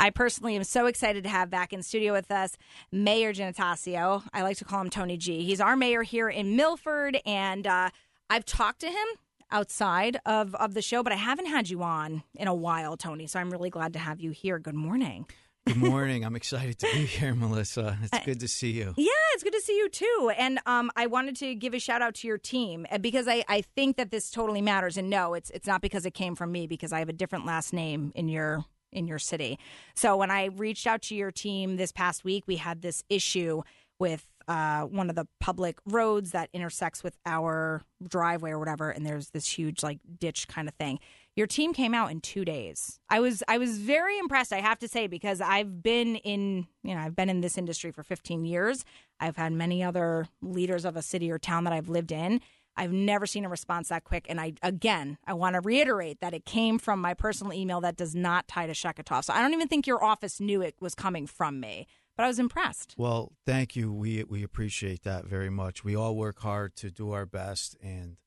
I personally am so excited to have back in studio with us Mayor Giannatasio. I like to call him Tony G. He's our mayor here in Milford, and I've talked to him outside of the show, but I haven't had you on in a while, Tony, so I'm really glad to have you here. Good morning. Good morning. I'm excited to be here, Melissa. It's good to see you. Yeah, it's good to see you too. And I wanted to give a shout out to your team because I think that this totally matters. And no, it's not because it came from me, because I have a different last name in your city. So when I reached out to your team this past week, we had this issue with one of the public roads that intersects with our driveway or whatever, and there's this huge like ditch kind of thing. Your team came out in 2 days. I was very impressed, I have to say, because I've been in this industry for 15 years. I've had many other leaders of a city or town that I've lived in. I've never seen a response that quick. And I want to reiterate that it came from my personal email that does not tie to Sheketov. So I don't even think your office knew it was coming from me, but I was impressed. Well, thank you. We appreciate that very much. We all work hard to do our best, and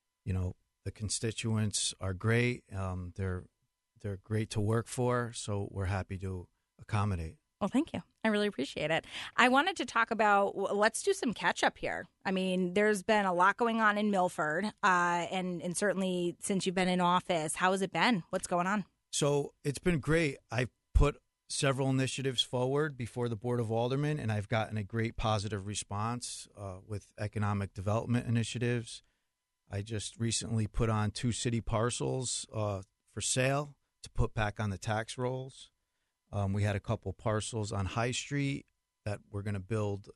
the constituents are great. They're great to work for, so we're happy to accommodate. Well, thank you. I really appreciate it. I wanted to talk about, let's do some catch up here. I mean, there's been a lot going on in Milford, and certainly since you've been in office, how has it been? What's going on? So it's been great. I've put several initiatives forward before the Board of Aldermen, and I've gotten a great positive response with economic development initiatives. I just recently put on 2 city parcels for sale to put back on the tax rolls. We had a couple parcels on High Street that we're going to build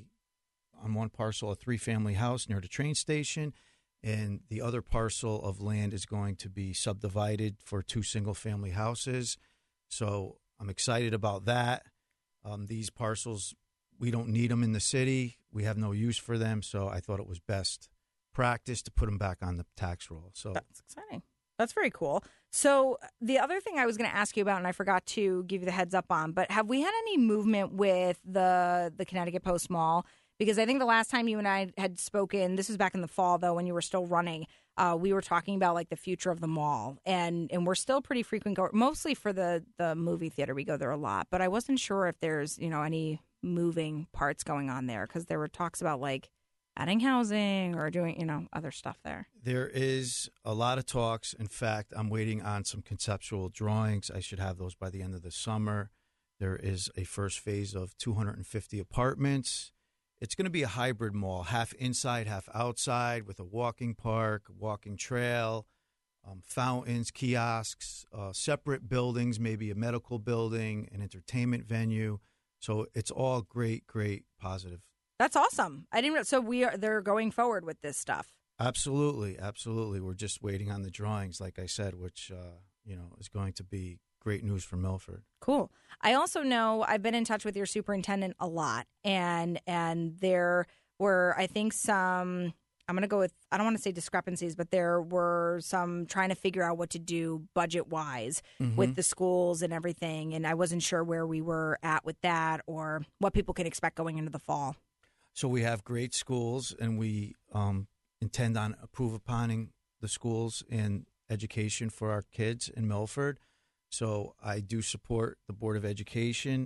on one parcel, a 3-family house near the train station, and the other parcel of land is going to be subdivided for 2 single-family houses. So I'm excited about that. These parcels, we don't need them in the city. We have no use for them, so I thought it was best practice to put them back on the tax roll. So that's exciting. That's very cool. So the other thing I was going to ask you about, and I forgot to give you the heads up on, but have we had any movement with the Connecticut Post Mall? Because I think the last time you and I had spoken, this was back in the fall, though, when you were still running, we were talking about like the future of the mall, and we're still pretty frequent goers, mostly for the movie theater. We go there a lot, but I wasn't sure if there's any moving parts going on there, because there were talks about like adding housing or doing, other stuff there. There is a lot of talks. In fact, I'm waiting on some conceptual drawings. I should have those by the end of the summer. There is a first phase of 250 apartments. It's going to be a hybrid mall, half inside, half outside, with a walking park, walking trail, fountains, kiosks, separate buildings, maybe a medical building, an entertainment venue. So it's all great, great, positive. That's awesome. I didn't. So they're going forward with this stuff. Absolutely, absolutely. We're just waiting on the drawings, like I said, which is going to be great news for Milford. Cool. I also know I've been in touch with your superintendent a lot, and there were, I think, some. I'm going to go with, I don't want to say discrepancies, but there were some trying to figure out what to do budget-wise with the schools and everything, and I wasn't sure where we were at with that or what people can expect going into the fall. So we have great schools, and we intend on improving the schools and education for our kids in Milford. So I do support the Board of Education.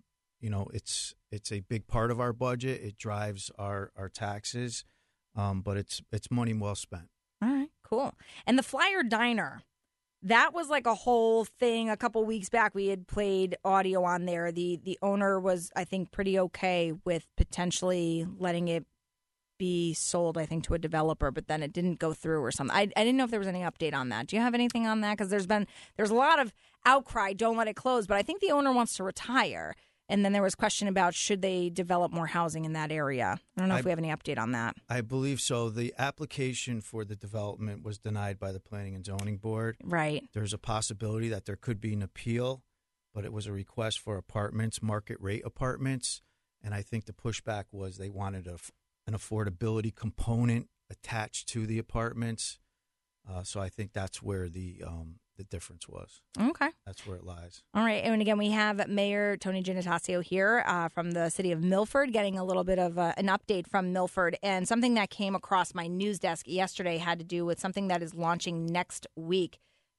It's a big part of our budget. It drives our taxes, but it's money well spent. All right, cool. And the Flyer Diner, that was like a whole thing a couple weeks back. We had played audio on there. The owner was, I think, pretty okay with potentially letting it be sold, I think, to a developer, but then it didn't go through or something. I didn't know if there was any update on that. Do you have anything on that? Because there's a lot of outcry, don't let it close, but I think the owner wants to retire. And then there was question about should they develop more housing in that area. I don't know if we have any update on that. I believe so. The application for the development was denied by the Planning and Zoning Board. Right. There's a possibility that there could be an appeal, but it was a request for apartments, market rate apartments. And I think the pushback was they wanted an affordability component attached to the apartments. So I think that's where the difference was. Okay. That's where it lies. All right. And again, we have Mayor Tony Giannatasio here from the city of Milford, getting a little bit of an update from Milford. And something that came across my news desk yesterday had to do with something that is launching next week.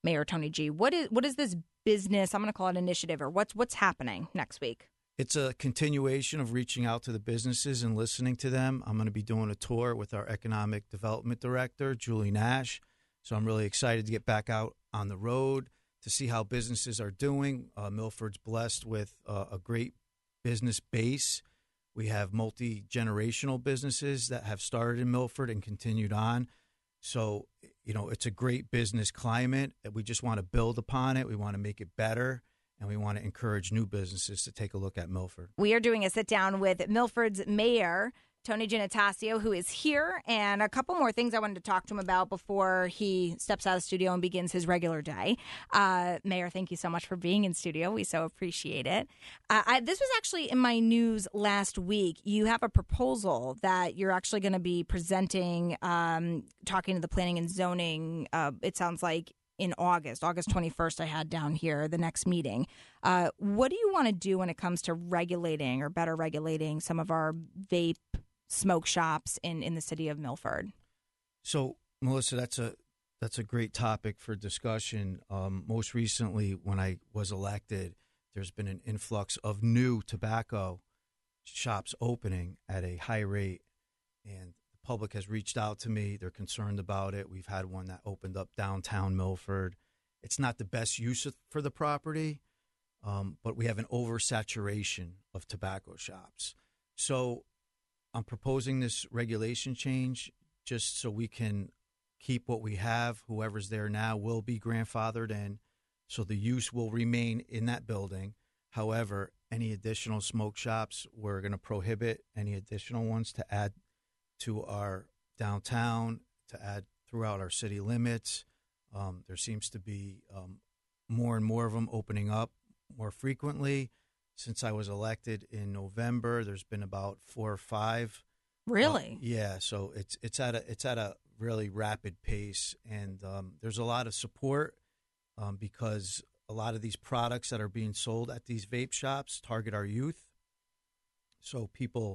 Mayor Tony G. What is this business? I'm going to call it initiative, or what's happening next week? It's a continuation of reaching out to the businesses and listening to them. I'm going to be doing a tour with our economic development director, Julie Nash. So I'm really excited to get back out on the road to see how businesses are doing. Milford's blessed with a great business base. We have multi-generational businesses that have started in Milford and continued on. So, it's a great business climate. We just want to build upon it. We want to make it better, and we want to encourage new businesses to take a look at Milford. We are doing a sit-down with Milford's mayor, Tony Giannatasio, who is here, and a couple more things I wanted to talk to him about before he steps out of studio and begins his regular day. Mayor, thank you so much for being in studio. We so appreciate it. This was actually in my news last week. You have a proposal that you're actually going to be presenting, talking to the planning and zoning, it sounds like, in August 21st, I had down here the next meeting. What do you want to do when it comes to regulating or better regulating some of our vape smoke shops in the city of Milford? So, Melissa, that's a great topic for discussion. Most recently, when I was elected, there's been an influx of new tobacco shops opening at a high rate, and the public has reached out to me. They're concerned about it. We've had one that opened up downtown Milford. It's not the best use for the property, but we have an oversaturation of tobacco shops. So I'm proposing this regulation change just so we can keep what we have. Whoever's there now will be grandfathered in, so the use will remain in that building. However, any additional smoke shops, we're going to prohibit any additional ones to add to our downtown, to add throughout our city limits. There seems to be more and more of them opening up more frequently. Since I was elected in November, there's been about 4 or 5. Really? Yeah. So it's at a really rapid pace, and there's a lot of support because a lot of these products that are being sold at these vape shops target our youth. So people,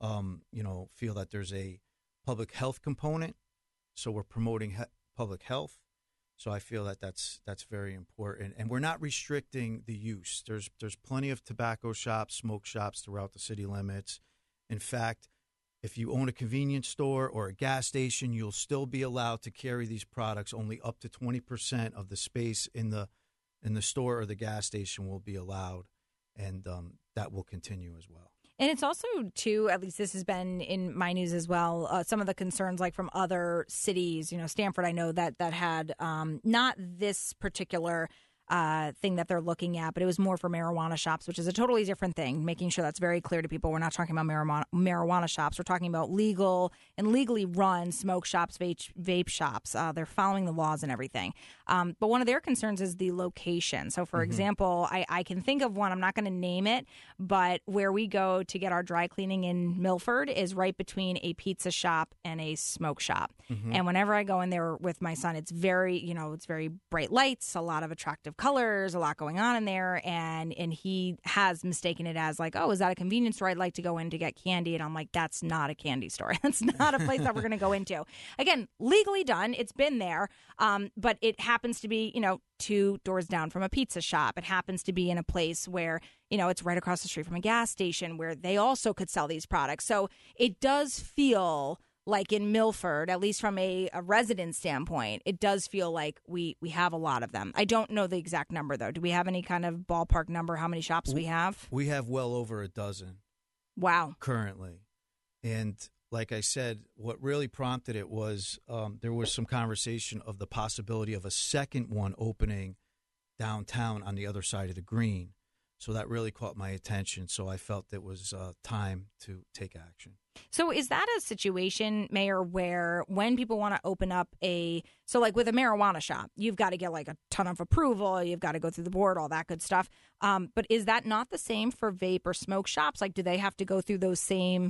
feel that there's a public health component. So we're promoting public health. So I feel that that's very important, and we're not restricting the use. There's plenty of tobacco shops, smoke shops throughout the city limits. In fact, if you own a convenience store or a gas station, you'll still be allowed to carry these products. Only up to 20% of the space in the store or the gas station will be allowed, and that will continue as well. And it's also, too, at least this has been in my news as well, some of the concerns like from other cities, Stamford, I know that had not this particular thing that they're looking at, but it was more for marijuana shops, which is a totally different thing, making sure that's very clear to people. We're not talking about marijuana shops. We're talking about legal and legally run smoke shops, vape shops. They're following the laws and everything. But one of their concerns is the location. So, for example, I can think of one, I'm not going to name it, but where we go to get our dry cleaning in Milford is right between a pizza shop and a smoke shop. And whenever I go in there with my son, it's very, it's very bright lights, a lot of attractive colors, a lot going on in there, and he has mistaken it as like, oh, is that a convenience store I'd like to go in to get candy? And I'm like, that's not a candy store. That's not a place that we're going to go into. Again, legally done. It's been there, but it happens to be, 2 doors down from a pizza shop. It happens to be in a place where, it's right across the street from a gas station where they also could sell these products. So it does feel like in Milford, at least from a resident standpoint, it does feel like we have a lot of them. I don't know the exact number, though. Do we have any kind of ballpark number, how many shops we have? We have well over a dozen. Wow. Currently. And like I said, what really prompted it was there was some conversation of the possibility of a second one opening downtown on the other side of the green. So that really caught my attention. So I felt it was time to take action. So is that a situation, Mayor, where when people want to open up like with a marijuana shop, you've got to get like a ton of approval, you've got to go through the board, all that good stuff. But is that not the same for vape or smoke shops? Like, do they have to go through those same?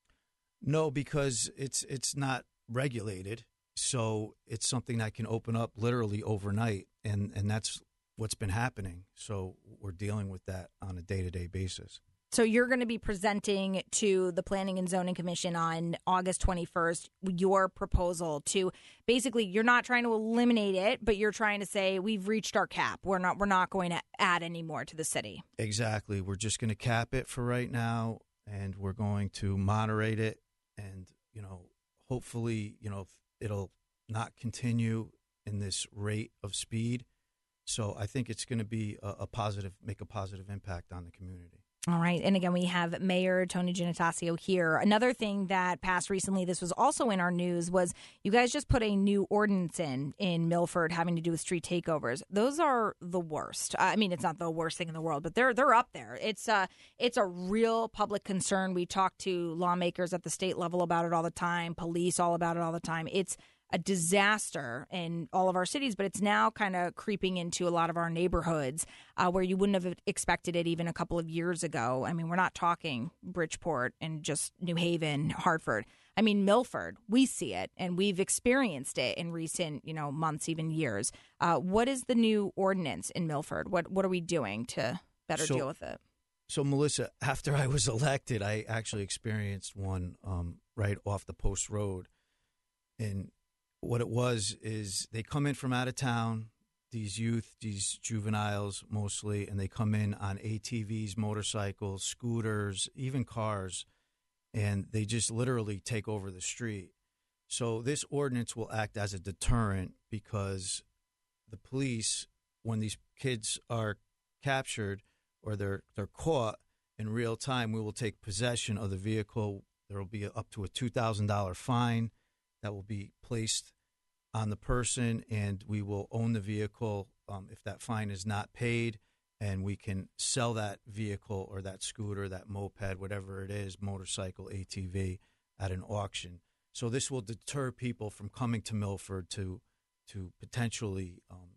No, because it's not regulated. So it's something that can open up literally overnight. And that's what's been happening. So we're dealing with that on a day-to-day basis. So you're going to be presenting to the Planning and Zoning Commission on August 21st your proposal to basically, you're not trying to eliminate it, but you're trying to say we've reached our cap. We're not going to add any more to the city. Exactly. We're just going to cap it for right now, and we're going to moderate it, and hopefully it'll not continue in this rate of speed. So I think it's going to be make a positive impact on the community. All right. And again, we have Mayor Tony Giannatasio here. Another thing that passed recently, this was also in our news, was you guys just put a new ordinance in Milford having to do with street takeovers. Those are the worst. I mean, it's not the worst thing in the world, but they're up there. It's a real public concern. We talk to lawmakers at the state level about it all the time, police all about it all the time. It's a disaster in all of our cities, but it's now kind of creeping into a lot of our neighborhoods where you wouldn't have expected it even a couple of years ago. I mean, we're not talking Bridgeport and just New Haven, Hartford. I mean, Milford, we see it, and we've experienced it in recent, months, even years. What is the new ordinance in Milford? What are we doing to better deal with it? So, Melissa, after I was elected, I actually experienced one right off the Post Road. And what it was is they come in from out of town, these youth, these juveniles mostly, and they come in on ATVs, motorcycles, scooters, even cars, and they just literally take over the street. So this ordinance will act as a deterrent because the police, when these kids are captured or they're caught in real time, we will take possession of the vehicle. There will be up to a $2,000 fine that will be placed on the person, and we will own the vehicle if that fine is not paid, and we can sell that vehicle or that scooter, that moped, whatever it is, motorcycle, ATV, at an auction. So this will deter people from coming to Milford to potentially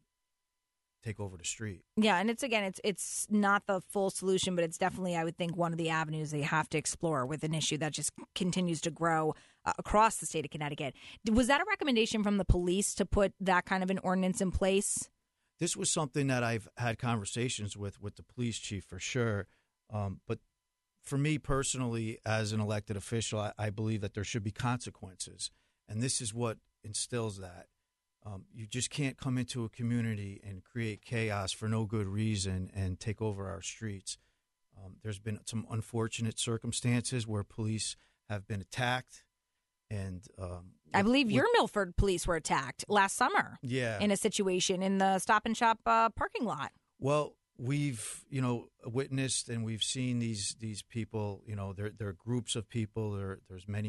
take over the street. Yeah, and it's not the full solution, but it's definitely, I would think, one of the avenues they have to explore with an issue that just continues to grow across the state of Connecticut. Was that a recommendation from the police to put that kind of an ordinance in place? This was something that I've had conversations with the police chief for sure. But for me personally, as an elected official, I believe that there should be consequences. And this is what instills that. You just can't come into a community and create chaos for no good reason and take over our streets. There's been some unfortunate circumstances where police have been attacked. And I believe your Milford police were attacked last summer. Yeah. In a situation in the Stop and Shop parking lot. Well, we've witnessed and we've seen these people. They're groups of people. There's many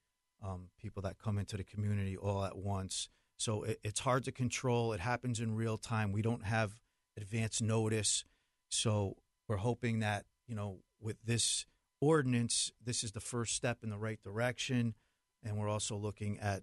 people that come into the community all at once. So it's hard to control. It happens in real time. We don't have advance notice. So we're hoping that with this ordinance, this is the first step in the right direction. And we're also looking at,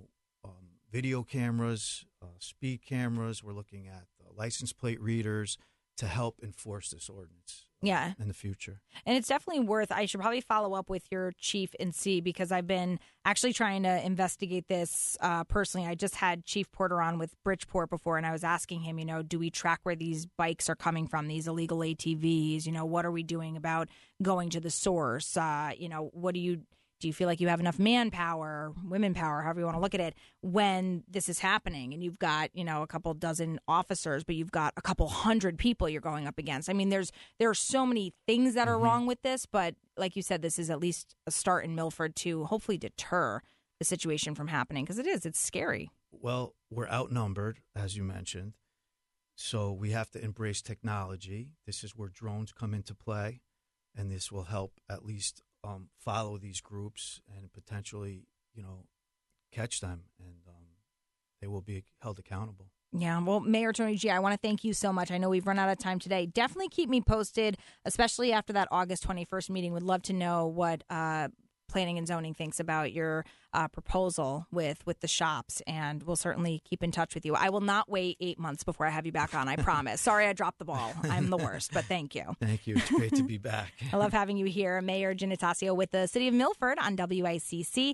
video cameras, speed cameras. We're looking at license plate readers to help enforce this ordinance in the future. And it's definitely I should probably follow up with your chief and see, because I've been actually trying to investigate this personally. I just had Chief Porter on with Bridgeport before, and I was asking him, do we track where these bikes are coming from, these illegal ATVs? What are we doing about going to the source? Do you feel like you have enough manpower, women power, however you want to look at it, when this is happening? And you've got, a couple dozen officers, but you've got a couple hundred people you're going up against. I mean, there are so many things that are wrong with this, but like you said, this is at least a start in Milford to hopefully deter the situation from happening, because it's scary. Well, we're outnumbered, as you mentioned, so we have to embrace technology. This is where drones come into play, and this will help at least follow these groups and potentially, catch them, and they will be held accountable. Yeah, well, Mayor Tony G, I want to thank you so much. I know we've run out of time today. Definitely keep me posted, especially after that August 21st meeting. Would love to know what Planning and Zoning thinks about your proposal with the shops, and we'll certainly keep in touch with you. I will not wait 8 months before I have you back on, I promise. Sorry I dropped the ball. I'm the worst, but thank you. Thank you. It's great to be back. I love having you here. Mayor Giannatasio with the City of Milford on WICC.